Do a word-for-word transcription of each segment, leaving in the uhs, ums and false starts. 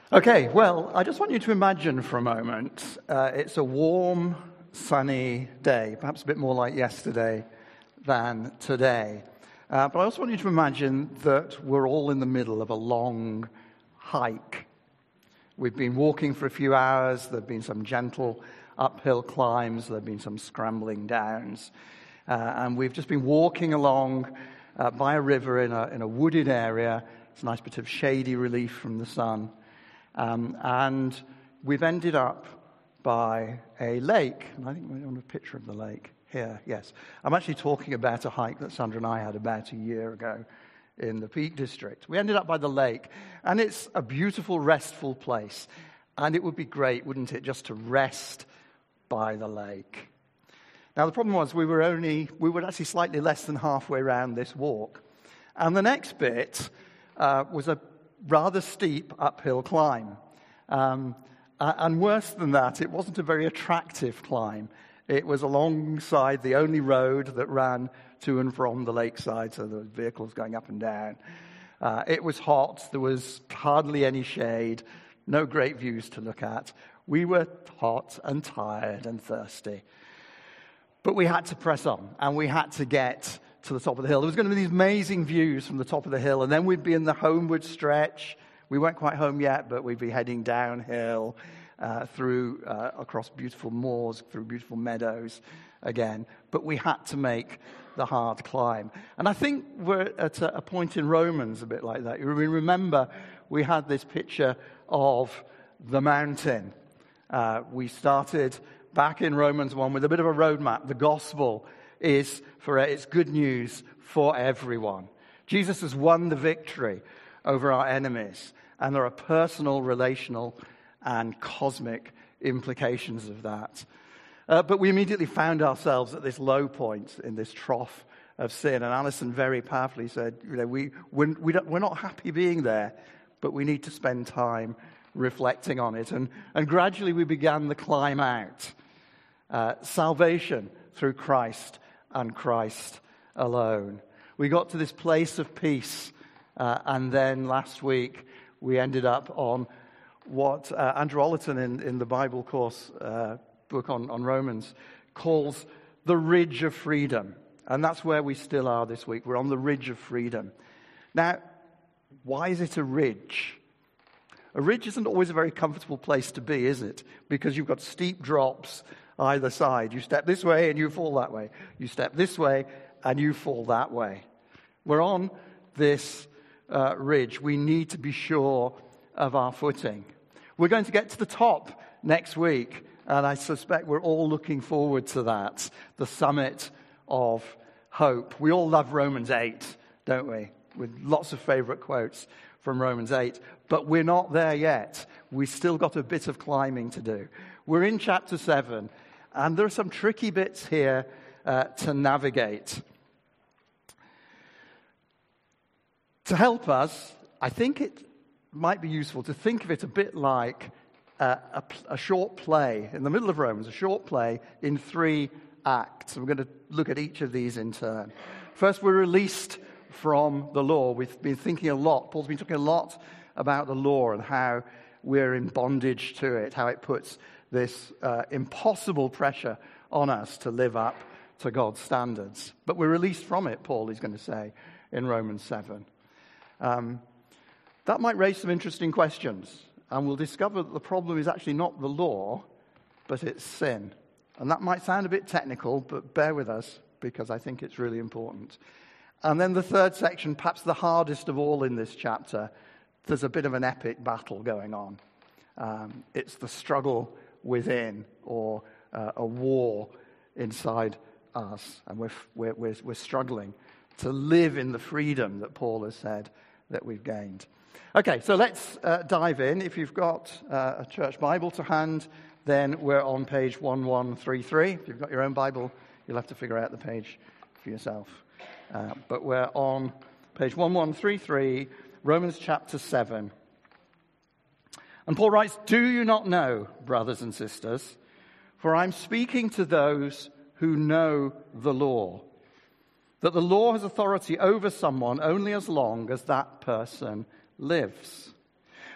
Okay, well, I just want you to imagine for a moment, uh, it's a warm, sunny day, perhaps a bit more like yesterday than today. Uh, but I also want you to imagine that we're all in the middle of a long hike. We've been walking for a few hours, there have been some gentle uphill climbs, there have been some scrambling downs, uh, and we've just been walking along uh, by a river in a, in a wooded area. It's a nice bit of shady relief from the sun. Um, and we've ended up by a lake, and I think we're on a picture of the lake here, yes. I'm actually talking about a hike that Sandra and I had about a year ago in the Peak District. We ended up by the lake, and it's a beautiful, restful place. And it would be great, wouldn't it, just to rest by the lake. Now, the problem was we were only, we were actually slightly less than halfway around this walk. And the next bit uh, was a rather steep uphill climb. Um, and worse than that, it wasn't a very attractive climb. It was alongside the only road that ran to and from the lakeside, so there were vehicles going up and down. Uh, it was hot. There was hardly any shade. No great views to look at. We were hot and tired and thirsty. But we had to press on, and we had to get to the top of the hill. There was going to be these amazing views from the top of the hill, and then we'd be in the homeward stretch. We weren't quite home yet, but we'd be heading downhill uh, through uh, across beautiful moors, through beautiful meadows again. But we had to make the hard climb. And I think we're at a, a point in Romans a bit like that. You remember we had this picture of the mountain. Uh, we started back in Romans one with a bit of a roadmap. The gospel is for it's good news for everyone. Jesus has won the victory over our enemies, and there are personal, relational, and cosmic implications of that. Uh, but we immediately found ourselves at this low point in this trough of sin, and Alison very powerfully said, "You know, we we're, we don't, we're not happy being there, but we need to spend time reflecting on it." And and gradually we began the climb out. Uh, salvation through Christ and Christ alone. We got to this place of peace, uh, and then last week we ended up on what uh, Andrew Ollerton in, in the Bible course uh, book on, on Romans calls the ridge of freedom. And that's where we still are this week. We're on the ridge of freedom. Now, why is it a ridge? A ridge isn't always a very comfortable place to be, is it? Because you've got steep drops either side. You step this way and you fall that way. You step this way and you fall that way. We're on this uh, ridge. We need to be sure of our footing. We're going to get to the top next week, and I suspect we're all looking forward to that, the summit of hope. We all love Romans eight, don't we? With lots of favorite quotes from Romans eight. But we're not there yet. We've still got a bit of climbing to do. We're in chapter seven. And there are some tricky bits here uh, to navigate. To help us, I think it might be useful to think of it a bit like uh, a, a short play in the middle of Romans, a short play in three acts. We're going to look at each of these in turn. First, we're released from the law. We've been thinking a lot, Paul's been talking a lot about the law and how we're in bondage to it, how it puts this uh, impossible pressure on us to live up to God's standards. But we're released from it, Paul is going to say in Romans seven. Um, that might raise some interesting questions, and we'll discover that the problem is actually not the law, but it's sin. And that might sound a bit technical, but bear with us, because I think it's really important. And then the third section, perhaps the hardest of all in this chapter, there's a bit of an epic battle going on. Um, it's the struggle within, or uh, a war inside us, and we're, we're we're we're struggling to live in the freedom that Paul has said that we've gained. Okay, so let's uh, dive in. If you've got uh, a church Bible to hand, then we're on page eleven thirty-three. If you've got your own Bible, you'll have to figure out the page for yourself. Uh, but we're on page eleven thirty-three, Romans chapter seven. And Paul writes, "Do you not know, brothers and sisters, for I'm speaking to those who know the law, that the law has authority over someone only as long as that person lives.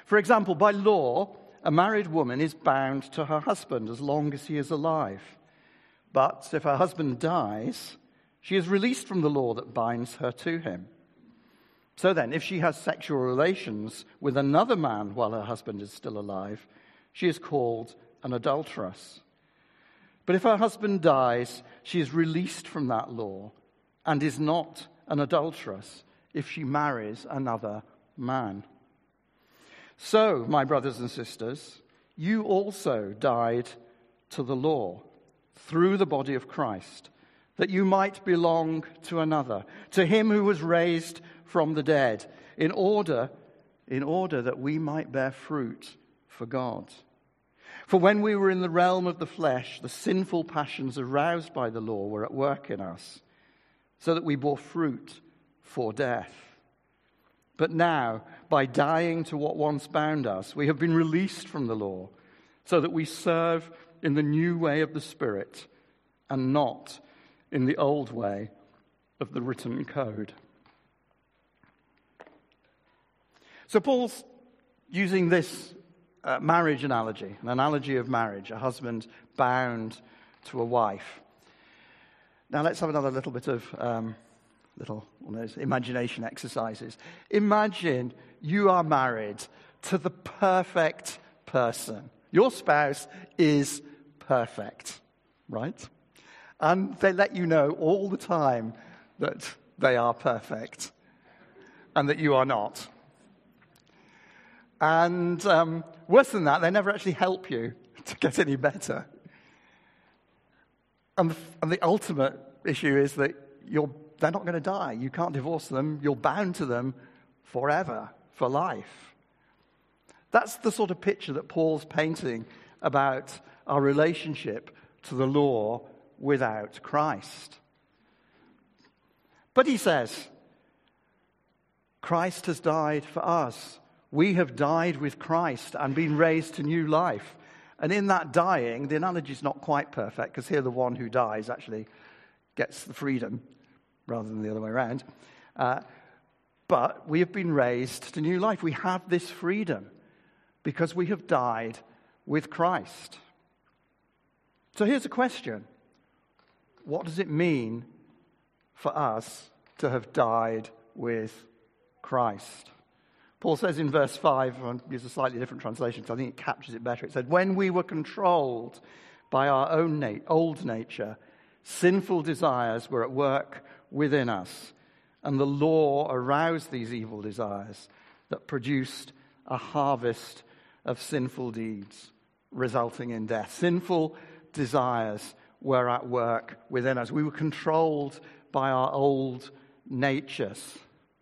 For example, by law, a married woman is bound to her husband as long as he is alive. But if her husband dies, she is released from the law that binds her to him. So then, if she has sexual relations with another man while her husband is still alive, she is called an adulteress. But if her husband dies, she is released from that law and is not an adulteress if she marries another man. So, my brothers and sisters, you also died to the law through the body of Christ, that you might belong to another, to him who was raised from the dead, in order, in order that we might bear fruit for God. For when we were in the realm of the flesh, the sinful passions aroused by the law were at work in us, so that we bore fruit for death. But now, by dying to what once bound us, we have been released from the law, so that we serve in the new way of the Spirit, and not in the old way of the written code. So Paul's using this uh, marriage analogy, an analogy of marriage, a husband bound to a wife. Now let's have another little bit of um, little one of those imagination exercises. Imagine you are married to the perfect person. Your spouse is perfect, right? And they let you know all the time that they are perfect and that you are not. And um, worse than that, they never actually help you to get any better. And the, and the ultimate issue is that you're, they're not going to die. You can't divorce them. You're bound to them forever, for life. That's the sort of picture that Paul's painting about our relationship to the law without Christ. But he says, Christ has died for us. We have died with Christ and been raised to new life. And in that dying, the analogy is not quite perfect, because here the one who dies actually gets the freedom rather than the other way around. Uh, but we have been raised to new life. We have this freedom because we have died with Christ. So here's a question. What does it mean for us to have died with Christ? Paul says in verse five, I'll use a slightly different translation because I think it captures it better. It said, when we were controlled by our own nat- old nature, sinful desires were at work within us, and the law aroused these evil desires that produced a harvest of sinful deeds, resulting in death. Sinful desires were at work within us. We were controlled by our old natures.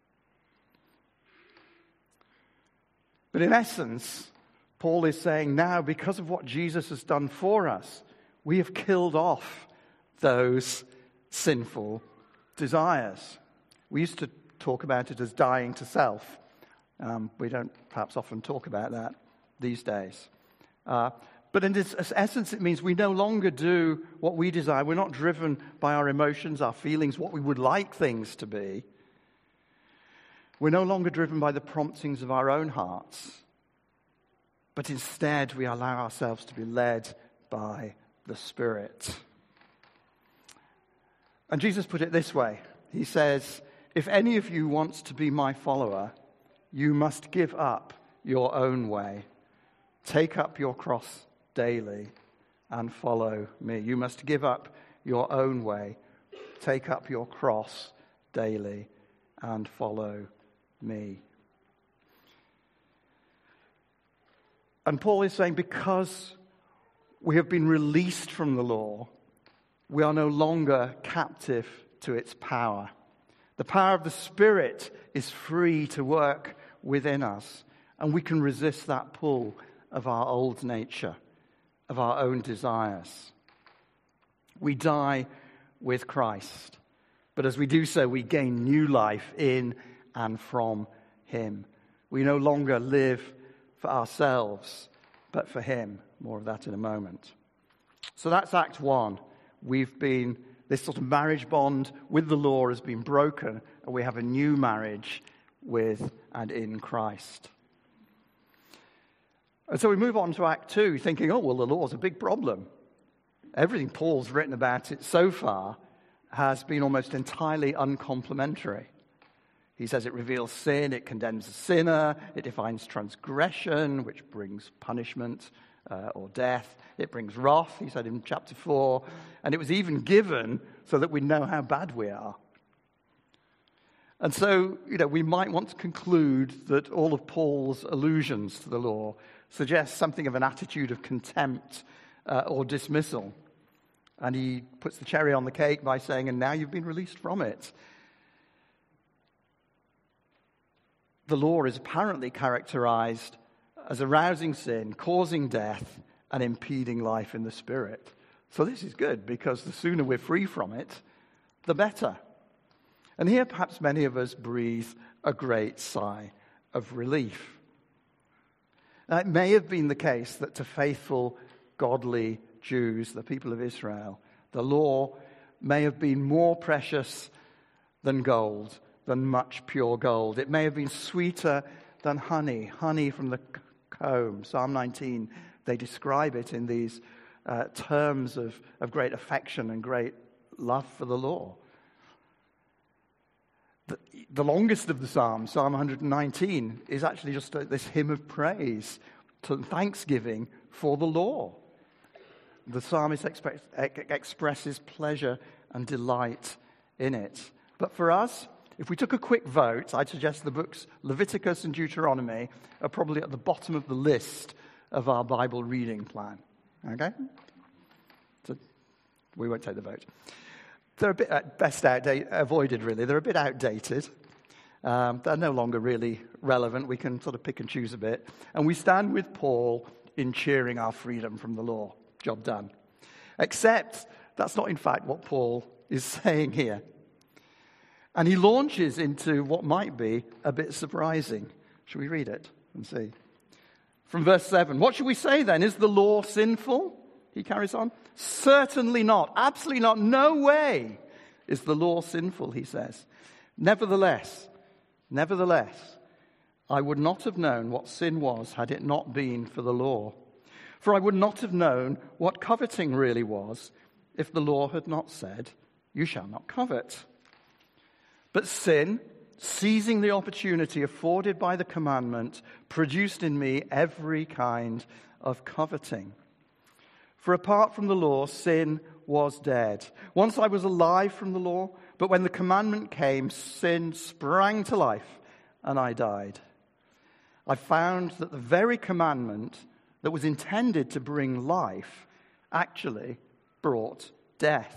But in essence, Paul is saying now, because of what Jesus has done for us, we have killed off those sinful desires. We used to talk about it as dying to self. Um, we don't perhaps often talk about that these days. Uh, but in its essence, it means we no longer do what we desire. We're not driven by our emotions, our feelings, what we would like things to be. We're no longer driven by the promptings of our own hearts, but instead we allow ourselves to be led by the Spirit. And Jesus put it this way. He says, if any of you wants to be my follower, you must give up your own way. Take up your cross daily and follow me. You must give up your own way. Take up your cross daily and follow me. And Paul is saying, because we have been released from the law, we are no longer captive to its power. The power of the Spirit is free to work within us, and we can resist that pull of our old nature, of our own desires. We die with Christ, but as we do so, we gain new life in and from him. We no longer live for ourselves, but for him. More of that in a moment. So that's Act One. We've been, this sort of marriage bond with the law has been broken, and we have a new marriage with and in Christ. And so we move on to Act two, thinking, oh, well, the law's a big problem. Everything Paul's written about it so far has been almost entirely uncomplimentary. He says it reveals sin, it condemns the sinner, it defines transgression, which brings punishment uh, or death. It brings wrath, he said in chapter four, and it was even given so that we know how bad we are. And so, you know, we might want to conclude that all of Paul's allusions to the law suggest something of an attitude of contempt uh, or dismissal. And he puts the cherry on the cake by saying, and now you've been released from it. The law is apparently characterized as arousing sin, causing death, and impeding life in the Spirit. So this is good, because the sooner we're free from it, the better. And here perhaps many of us breathe a great sigh of relief. Now, it may have been the case that to faithful, godly Jews, the people of Israel, the law may have been more precious than gold, than much pure gold. It may have been sweeter than honey, honey from the comb. Psalm nineteen, they describe it in these uh, terms of, of great affection and great love for the law. The, the longest of the Psalms, Psalm one nineteen, is actually just a, this hymn of praise to thanksgiving for the law. The psalmist expect, expresses pleasure and delight in it. But for us, if we took a quick vote, I'd suggest the books Leviticus and Deuteronomy are probably at the bottom of the list of our Bible reading plan. Okay? So we won't take the vote. They're a bit at best outdated, avoided, really. They're a bit outdated. Um, they're no longer really relevant. We can sort of pick and choose a bit. And we stand with Paul in cheering our freedom from the law. Job done. Except that's not, in fact, what Paul is saying here. And he launches into what might be a bit surprising. Shall we read it and see? From verse seven. What should we say then? Is the law sinful? He carries on. Certainly not. Absolutely not. No way is the law sinful, he says. Nevertheless, nevertheless, I would not have known what sin was had it not been for the law. For I would not have known what coveting really was if the law had not said, you shall not covet. But sin, seizing the opportunity afforded by the commandment, produced in me every kind of coveting. For apart from the law, sin was dead. Once I was alive from the law, but when the commandment came, sin sprang to life, and I died. I found that the very commandment that was intended to bring life actually brought death.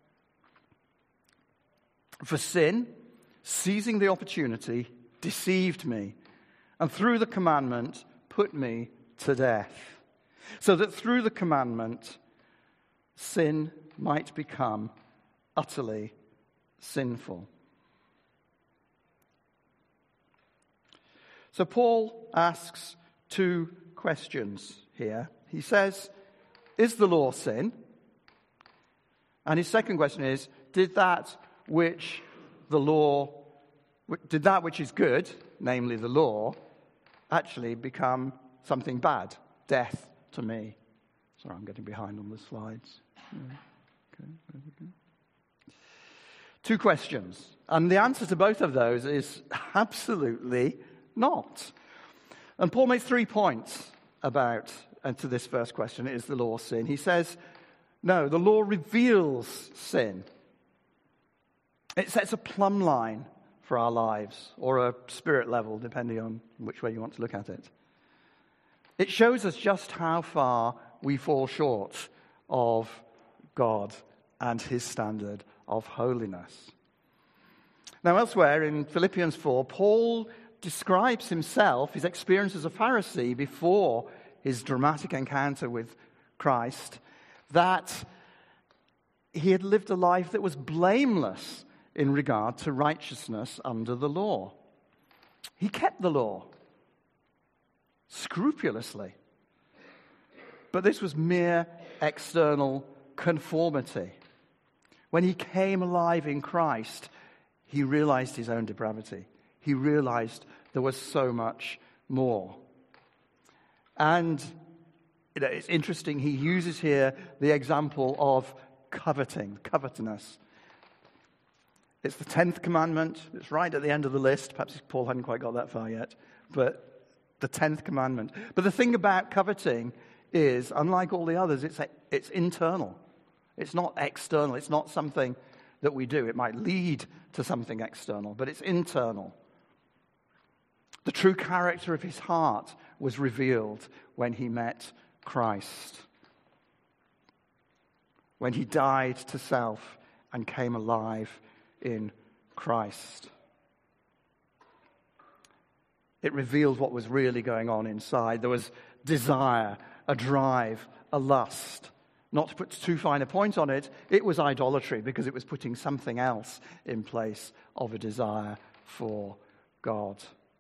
For sin, seizing the opportunity, deceived me, and through the commandment put me to death, so that through the commandment sin might become utterly sinful. So Paul asks two questions here. He says, is the law sin? And his second question is, did that which the law, did that which is good, namely the law, actually become something bad, death to me? Sorry, I'm getting behind on the slides. Okay, there we go. Two questions. And the answer to both of those is absolutely not. And Paul makes three points about, and to this first question, is the law sin? He says, no, the law reveals sin. It sets a plumb line for our lives, or a spirit level, depending on which way you want to look at it. It shows us just how far we fall short of God and his standard of holiness. Now, elsewhere in Philippians four, Paul describes himself, his experience as a Pharisee before his dramatic encounter with Christ, that he had lived a life that was blameless in regard to righteousness under the law. He kept the law scrupulously. But this was mere external conformity. When he came alive in Christ, he realized his own depravity. He realized there was so much more. And you know, it's interesting, he uses here the example of coveting, covetousness. It's the tenth commandment. It's right at the end of the list. Perhaps Paul hadn't quite got that far yet. But the tenth commandment. But the thing about coveting is, unlike all the others, it's, it's internal. It's not external. It's not something that we do. It might lead to something external, but it's internal. The true character of his heart was revealed when he met Christ, when he died to self and came alive in Christ. It revealed what was really going on inside. There was desire, a drive, a lust. Not to put too fine a point on it, it was idolatry because it was putting something else in place of a desire for God.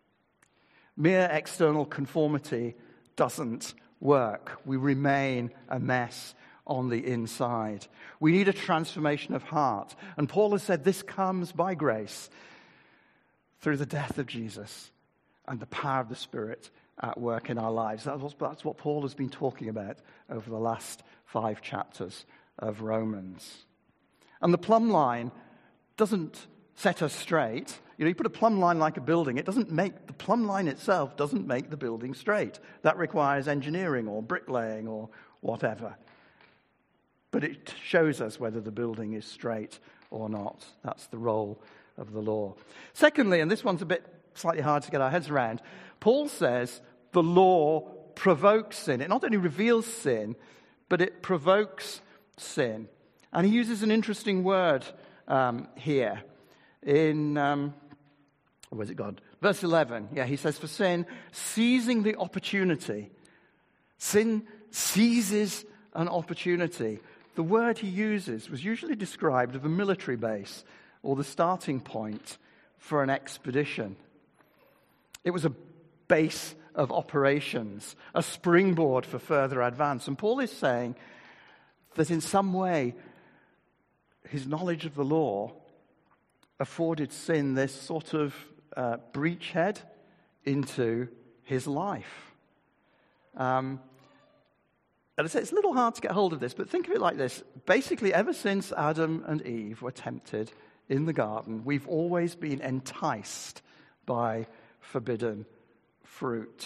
Mere external conformity doesn't work. We remain a mess on the inside. We need a transformation of heart. And Paul has said this comes by grace through the death of Jesus and the power of the Spirit at work in our lives. That's what, that's what Paul has been talking about over the last five chapters of Romans. And the plumb line doesn't set us straight. You know, you put a plumb line like a building, it doesn't make, the plumb line itself doesn't make the building straight. That requires engineering or bricklaying or whatever. But it shows us whether the building is straight or not. That's the role of the law. Secondly, and this one's a bit slightly hard to get our heads around, Paul says the law provokes sin. It not only reveals sin, but it provokes sin. And he uses an interesting word um, here. In, um, where's it gone? Verse eleven, yeah, he says, for sin, seizing the opportunity. Sin seizes an opportunity. The word he uses was usually described of a military base or the starting point for an expedition. It was a base of operations, a springboard for further advance. And Paul is saying that in some way, his knowledge of the law afforded sin this sort of uh, breachhead into his life. Um, and I say it's a little hard to get hold of this, but think of it like this. Basically, ever since Adam and Eve were tempted in the garden, we've always been enticed by forbidden fruit.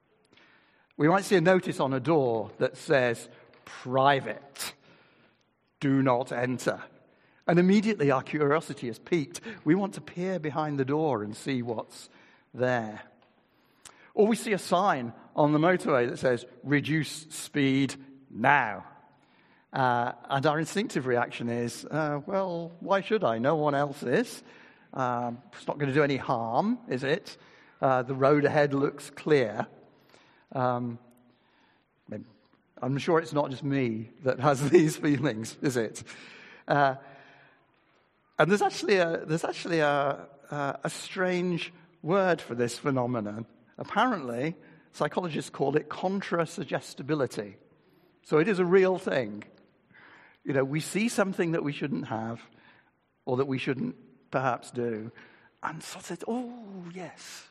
We might see a notice on a door that says, private, do not enter. And immediately our curiosity is piqued. We want to peer behind the door and see what's there. Or we see a sign on the motorway that says, reduce speed now. Uh, and our instinctive reaction is, uh, well, why should I? No one else is. Um, it's not going to do any harm, is it? Uh, the road ahead looks clear. Um, I'm sure it's not just me that has these feelings, is it? Uh, And there's actually a there's actually a, a a strange word for this phenomenon. Apparently, psychologists call it contrasuggestibility. So it is a real thing. You know, we see something that we shouldn't have, or that we shouldn't perhaps do, and sort of, oh yes.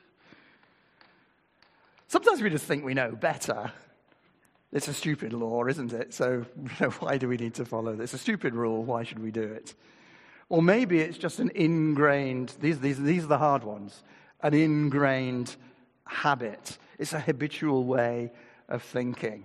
Sometimes we just think we know better. It's a stupid law, isn't it? So you know, why do we need to follow this? It's a stupid rule. Why should we do it? Or maybe it's just an ingrained, these, these, these are the hard ones, an ingrained habit. It's a habitual way of thinking.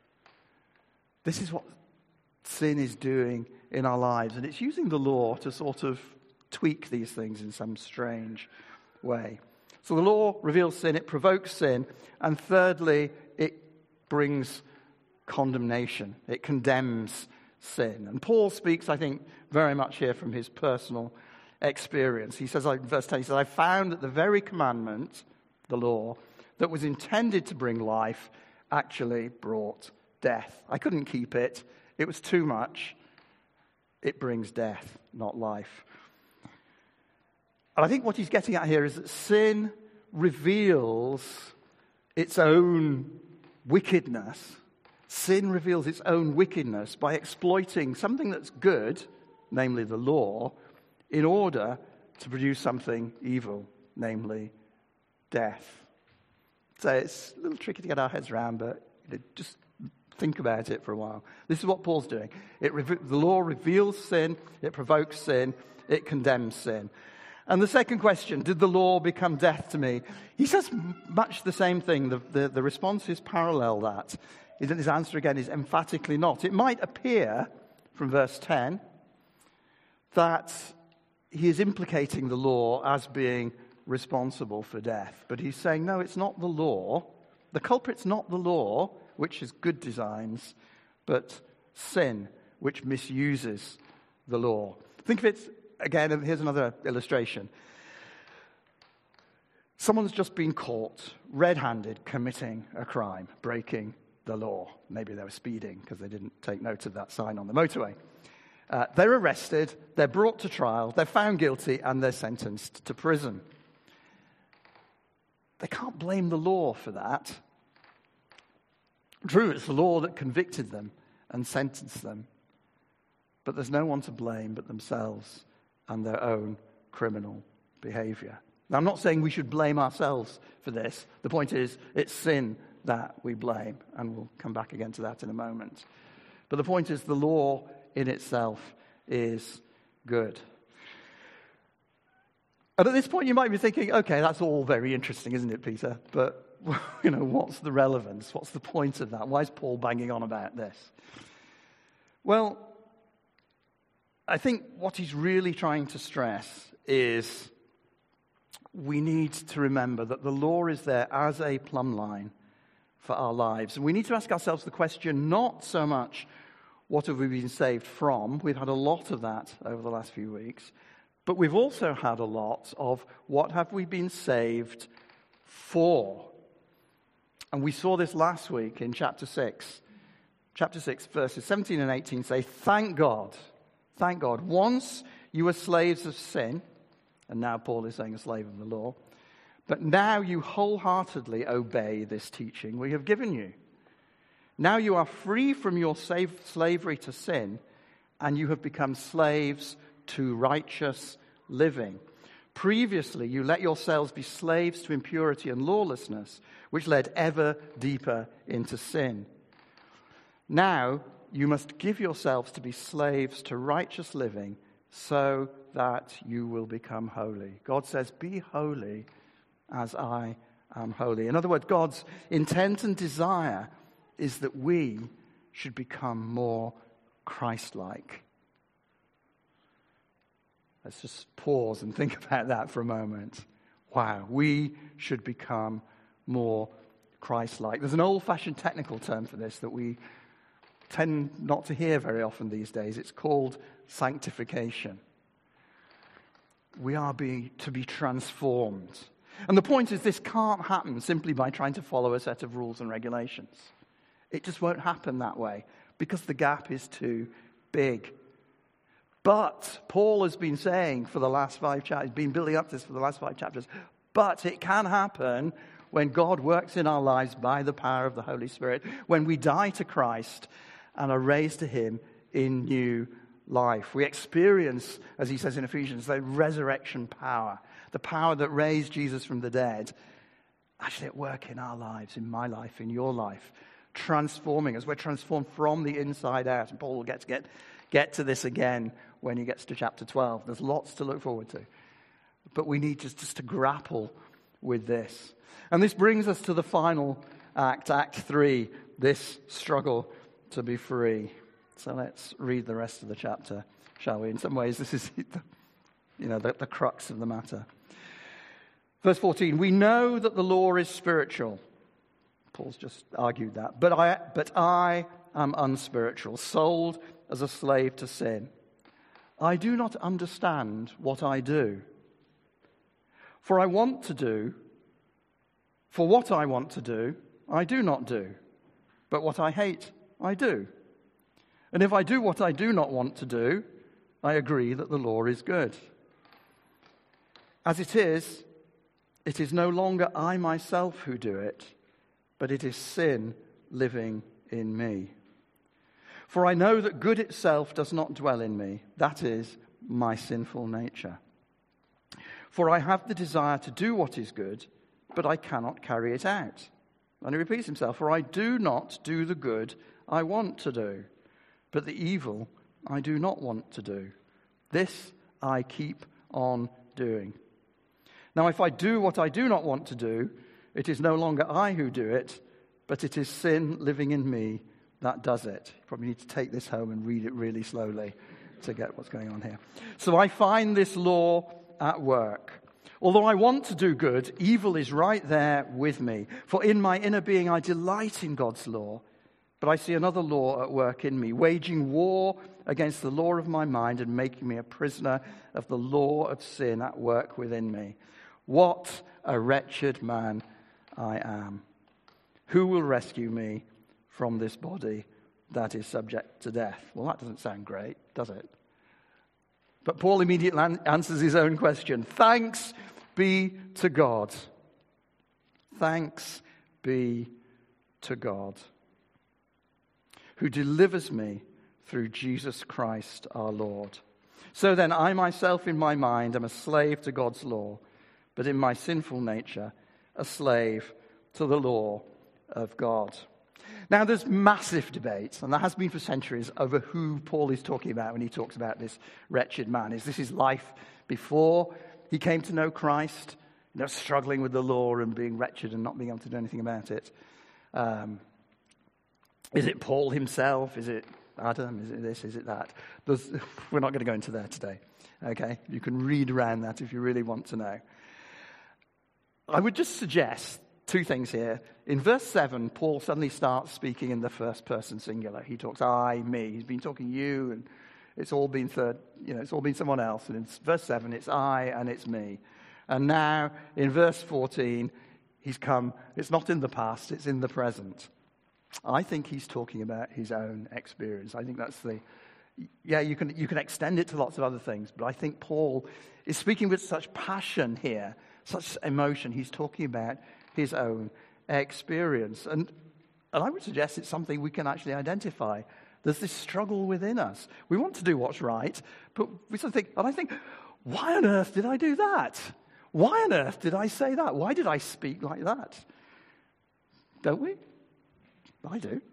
This is what sin is doing in our lives, and it's using the law to sort of tweak these things in some strange way. So the law reveals sin, it provokes sin, and thirdly, it brings condemnation. It condemns sin. And Paul speaks, I think, very much here from his personal experience. He says, like verse ten, he says, I found that the very commandment, the law, that was intended to bring life actually brought death. I couldn't keep it. It was too much. It brings death, not life. And I think what he's getting at here is that sin reveals its own wickedness. Sin reveals its own wickedness by exploiting something that's good, namely the law, in order to produce something evil, namely death. So it's a little tricky to get our heads around, but you know, just think about it for a while. This is what Paul's doing. It, the law reveals sin, it provokes sin, it condemns sin. And the second question, did the law become death to me? He says much the same thing. The, the, the responses parallel that. His answer again is emphatically not. It might appear from verse ten that he is implicating the law as being responsible for death. But he's saying, no, it's not the law. The culprit's not the law, which is good designs, but sin, which misuses the law. Think of it, again, here's another illustration. Someone's just been caught red-handed committing a crime, breaking the law. Maybe they were speeding because they didn't take note of that sign on the motorway. Uh, they're arrested, they're brought to trial, they're found guilty, and they're sentenced to prison. They can't blame the law for that. True, it's the law that convicted them and sentenced them. But there's no one to blame but themselves and their own criminal behavior. Now, I'm not saying we should blame ourselves for this. The point is, it's sin that we blame, and we'll come back again to that in a moment. But the point is, the law in itself is good. And at this point, you might be thinking, okay, that's all very interesting, isn't it, Peter? But, you know, what's the relevance? What's the point of that? Why is Paul banging on about this? Well, I think what he's really trying to stress is we need to remember that the law is there as a plumb line for our lives. And we need to ask ourselves the question, not so much what have we been saved from? We've had a lot of that over the last few weeks. But we've also had a lot of what have we been saved for? And we saw this last week in chapter six. Chapter six, verses seventeen and eighteen say, thank God, thank God. Once you were slaves of sin, and now Paul is saying a slave of the law, but now you wholeheartedly obey this teaching we have given you. Now you are free from your slavery to sin, and you have become slaves to righteous living. Previously, you let yourselves be slaves to impurity and lawlessness, which led ever deeper into sin. Now, you must give yourselves to be slaves to righteous living so that you will become holy. God says, be holy as I am holy. In other words, God's intent and desire is that we should become more Christ-like. Let's just pause and think about that for a moment. Wow, we should become more Christ-like. There's an old-fashioned technical term for this that we tend not to hear very often these days. It's called sanctification. We are be, to be transformed. And the point is, this can't happen simply by trying to follow a set of rules and regulations. It just won't happen that way because the gap is too big. But Paul has been saying for the last five chapters, he's been building up to this for the last five chapters, but it can happen when God works in our lives by the power of the Holy Spirit, when we die to Christ and are raised to him in new life. We experience, as he says in Ephesians, the resurrection power, the power that raised Jesus from the dead, actually at work in our lives, in my life, in your life, transforming us. We're transformed from the inside out. And Paul will get to get, get to this again when he gets to chapter twelve. There's lots to look forward to. But we need just, just to grapple with this. And this brings us to the final act, Act three, this struggle to be free. So let's read the rest of the chapter, shall we? In some ways, this is the, you know, the, the crux of the matter. Verse fourteen, we know that the law is spiritual. Paul's just argued that. But I, but I am unspiritual, sold as a slave to sin. I do not understand what I do. For I want to do, for what I want to do, I do not do. But what I hate, I do. And if I do what I do not want to do, I agree that the law is good. As it is, it is no longer I myself who do it, but it is sin living in me. For I know that good itself does not dwell in me, that is, my sinful nature. For I have the desire to do what is good, but I cannot carry it out. And he repeats himself, for I do not do the good I want to do, but the evil I do not want to do. This I keep on doing. Now, if I do what I do not want to do, it is no longer I who do it, but it is sin living in me that does it. You probably need to take this home and read it really slowly to get what's going on here. So I find this law at work. Although I want to do good, evil is right there with me. For in my inner being I delight in God's law, but I see another law at work in me, waging war against the law of my mind and making me a prisoner of the law of sin at work within me. What a wretched man I am. Who will rescue me from this body that is subject to death? Well, that doesn't sound great, does it? But Paul immediately answers his own question. Thanks be to God. Thanks be to God, who delivers me through Jesus Christ our Lord. So then, I myself in my mind am a slave to God's law, but in my sinful nature, a slave to the law of God. Now, there's massive debate, and there has been for centuries, over who Paul is talking about when he talks about this wretched man. Is this his life before he came to know Christ, you know, struggling with the law and being wretched and not being able to do anything about it? Um, is it Paul himself? Is it Adam? Is it this? Is it that? There's, we're not going to go into there today, okay? You can read around that if you really want to know. I would just suggest two things here. In verse seven, Paul suddenly starts speaking in the first person singular. He talks I, me. He's been talking you, and it's all been third, you know, it's all been someone else. And in verse seven, it's I and it's me. And now in verse fourteen, he's come, it's not in the past, it's in the present. I think he's talking about his own experience. I think that's the, yeah, you can you can extend it to lots of other things, but I think Paul is speaking with such passion here, such emotion. He's talking about his own experience. And, and I would suggest it's something we can actually identify. There's this struggle within us. We want to do what's right, but we sort of think, and I think, why on earth did I do that? Why on earth did I say that? Why did I speak like that? Don't we? I do.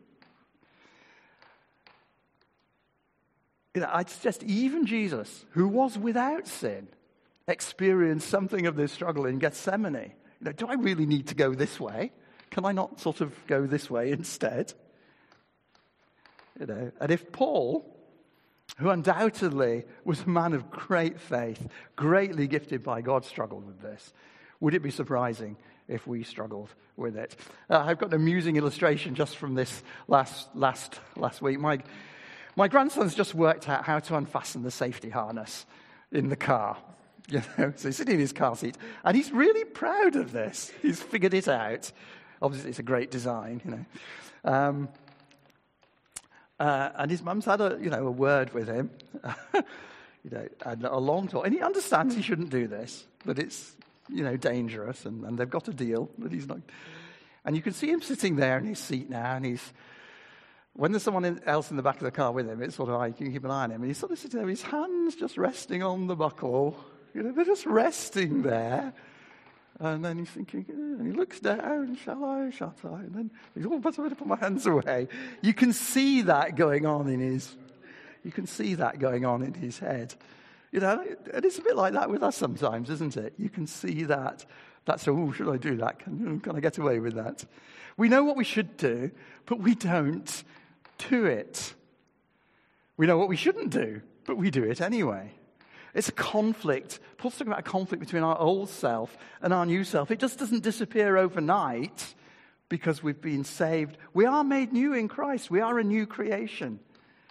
You know, I suggest even Jesus, who was without sin, experienced something of this struggle in Gethsemane. You know, do I really need to go this way? Can I not sort of go this way instead? You know, and if Paul, who undoubtedly was a man of great faith, greatly gifted by God, struggled with this, would it be surprising if we struggled with it? Uh, I've got an amusing illustration just from this last last last week. My my grandson's just worked out how to unfasten the safety harness in the car. You know, so he's sitting in his car seat, and he's really proud of this. He's figured it out. Obviously, it's a great design, you know. Um, uh, and his mum's had a, you know, a word with him, you know, and a long talk. And he understands he shouldn't do this, that it's, you know, dangerous, and, and they've got a deal that he's not. And you can see him sitting there in his seat now, and he's. When there's someone in, else in the back of the car with him, it's sort of like you can keep an eye on him, and he's sort of sitting there, with his hands just resting on the buckle. You know, they're just resting there. And then he's thinking, and he looks down, shall I, shall I? And then he's, oh, but I'm going to put my hands away. You can see that going on in his, you can see that going on in his head. You know, and it's a bit like that with us sometimes, isn't it? You can see that. That's, oh, should I do that? Can, can I get away with that? We know what we should do, but we don't do it. We know what we shouldn't do, but we do it anyway. It's a conflict. Paul's talking about a conflict between our old self and our new self. It just doesn't disappear overnight because we've been saved. We are made new in Christ. We are a new creation.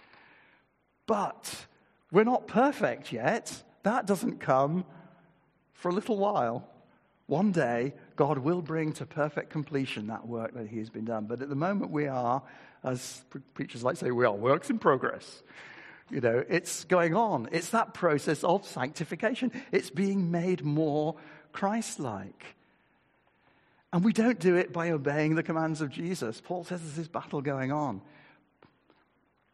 But we're not perfect yet. That doesn't come for a little while. One day, God will bring to perfect completion that work that he has been done. But at the moment, we are, as preachers like to say, we are works in progress. You know, it's going on. It's that process of sanctification. It's being made more Christ-like. And we don't do it by obeying the commands of Jesus. Paul says there's this battle going on.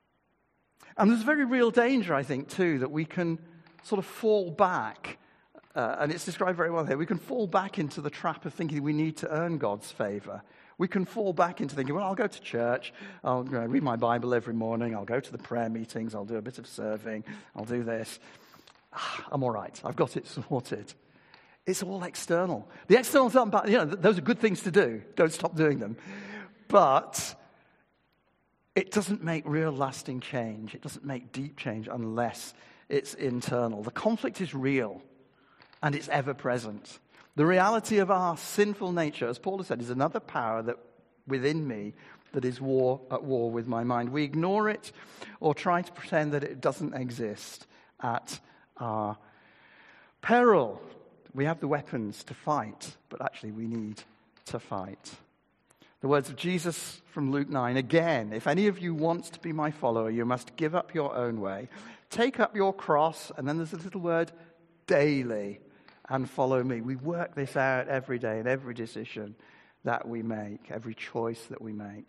And there's very real danger, I think, too, that we can sort of fall back Uh, and it's described very well here. We can fall back into the trap of thinking we need to earn God's favor. We can fall back into thinking, well, I'll go to church, I'll you know, read my Bible every morning, I'll go to the prayer meetings, I'll do a bit of serving, I'll do this. Ah, I'm all right, I've got it sorted. It's all external. The externals aren't bad. You know, those are good things to do. Don't stop doing them. But it doesn't make real lasting change. It doesn't make deep change unless it's internal. The conflict is real. And it's ever present. The reality of our sinful nature, as Paul has said, is another power that within me that is war at war with my mind. We ignore it or try to pretend that it doesn't exist at our peril. We have the weapons to fight, but actually we need to fight. The words of Jesus from Luke nine, again, if any of you wants to be my follower, you must give up your own way. Take up your cross, and then there's a little word, daily. And follow me. We work this out every day in every decision that we make, every choice that we make.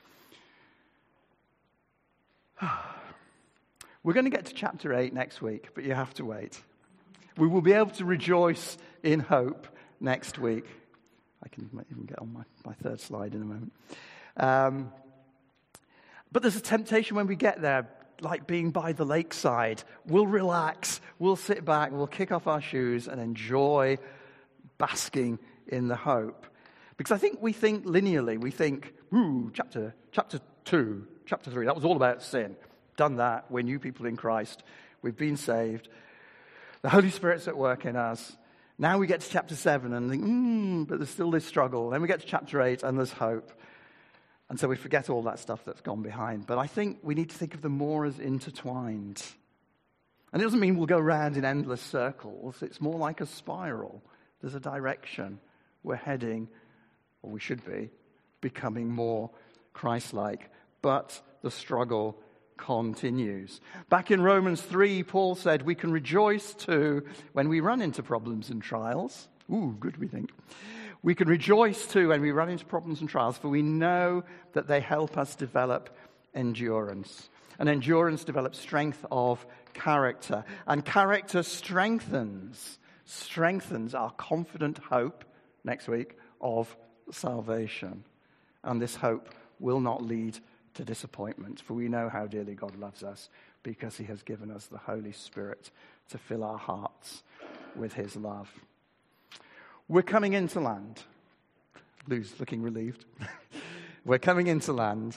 We're going to get to chapter eight next week, but you have to wait. We will be able to rejoice in hope next week. I can even get on my, my third slide in a moment. Um, but there's a temptation when we get there, like being by the lakeside. We'll relax, we'll sit back, we'll kick off our shoes and enjoy basking in the hope. Because I think we think linearly. We think, ooh, chapter, chapter two, chapter three, that was all about sin. Done that, we're new people in Christ, we've been saved. The Holy Spirit's at work in us. Now we get to chapter seven and think, hmm, but there's still this struggle. Then we get to chapter eight and there's hope. And so we forget all that stuff that's gone behind. But I think we need to think of them more as intertwined. And it doesn't mean we'll go round in endless circles. It's more like a spiral. There's a direction. We're heading, or we should be, becoming more Christ-like. But the struggle continues. Back in Romans three, Paul said we can rejoice too when we run into problems and trials. Ooh, good, we think. We can rejoice too when we run into problems and trials, for we know that they help us develop endurance. And endurance develops strength of character. And character strengthens, strengthens our confident hope, next week, of salvation. And this hope will not lead to disappointment, for we know how dearly God loves us because he has given us the Holy Spirit to fill our hearts with his love. We're coming into land. Lou's looking relieved. We're coming into land.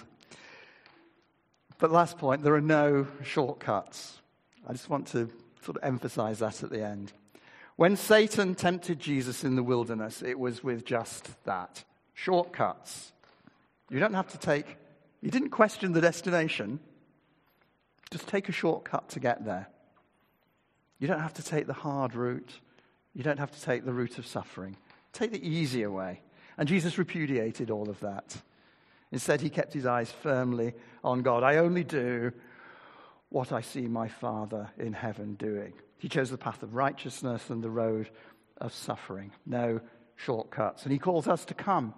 But last point, there are no shortcuts. I just want to sort of emphasize that at the end. When Satan tempted Jesus in the wilderness, it was with just that. Shortcuts. You don't have to take, you didn't question the destination. Just take a shortcut to get there. You don't have to take the hard route. You don't have to take the route of suffering. Take the easier way. And Jesus repudiated all of that. Instead, he kept his eyes firmly on God. I only do what I see my Father in heaven doing. He chose the path of righteousness and the road of suffering. No shortcuts. And he calls us to come.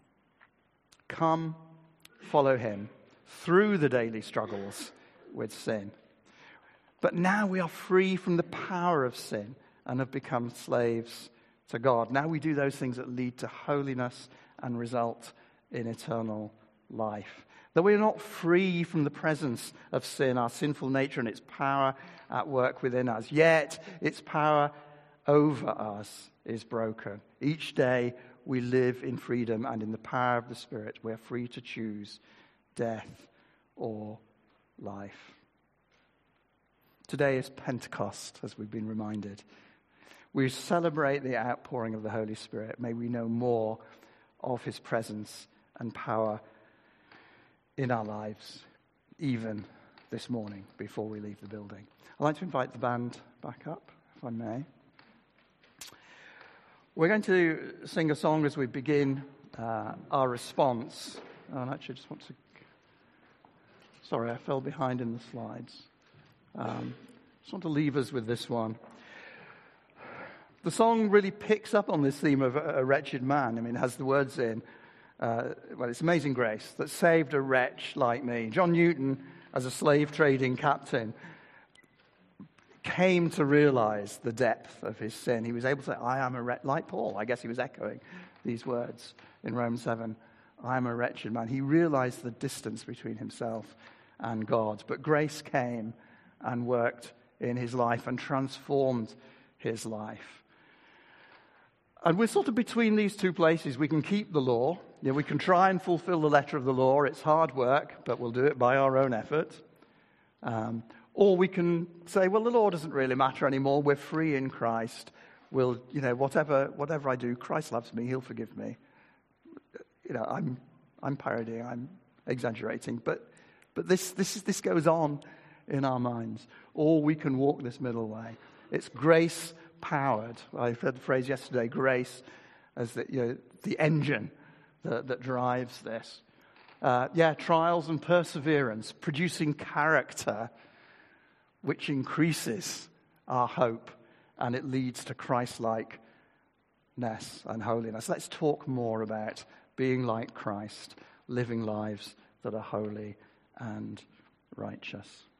Come, follow him through the daily struggles with sin. But now we are free from the power of sin and have become slaves to God. Now we do those things that lead to holiness and result in eternal life. Though we are not free from the presence of sin, our sinful nature and its power at work within us, yet its power over us is broken. Each day we live in freedom and in the power of the Spirit. We're free to choose death or life. Today is Pentecost, as we've been reminded. We celebrate the outpouring of the Holy Spirit. May we know more of his presence and power in our lives, even this morning before we leave the building. I'd like to invite the band back up, if I may. We're going to sing a song as we begin uh, our response. Oh, and actually, I just want to... Sorry, I fell behind in the slides. Um, just want to leave us with this one. The song really picks up on this theme of a, a wretched man. I mean, it has the words in, uh, well, it's Amazing Grace that saved a wretch like me. John Newton, as a slave trading captain, came to realize the depth of his sin. He was able to say, I am a wretched, like Paul. I guess he was echoing these words in Romans seven. I am a wretched man. He realized the distance between himself and God. But grace came and worked in his life and transformed his life. And we're sort of between these two places. We can keep the law. You know, we can try and fulfill the letter of the law. It's hard work, but we'll do it by our own effort. Um, or we can say, well, the law doesn't really matter anymore. We're free in Christ. We'll, you know, whatever whatever I do, Christ loves me. He'll forgive me. You know, I'm I'm parodying. I'm exaggerating, but but this this is this goes on in our minds. Or we can walk this middle way. It's grace powered. I heard the phrase yesterday, grace as the, you know, the engine that, that drives this. Uh, yeah, trials and perseverance, producing character which increases our hope, and it leads to Christ-likeness and holiness. Let's talk more about being like Christ, living lives that are holy and righteous.